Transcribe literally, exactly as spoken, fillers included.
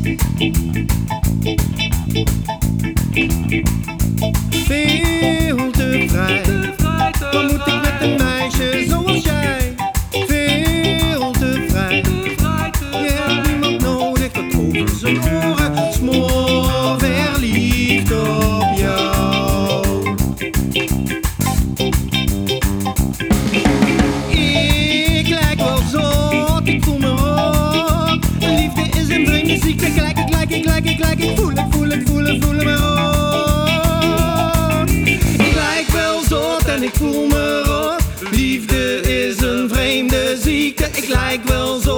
Veel te vrij. Wat moet ik met een meisje zoals jij? Veel te vrij. Je hebt niemand nodig dat over zijn oren smoor verliefd op jou. Ik lijk wel zot, ik voel me rot. Liefde is een vreemde ziekte, ik lijk, ik lijk, ik lijk, ik lijk. Ik voel het, voel het, voel het, voel het me rot. Ik lijk wel zot en ik voel me rot. Liefde is een vreemde ziekte, ik lijk wel zot.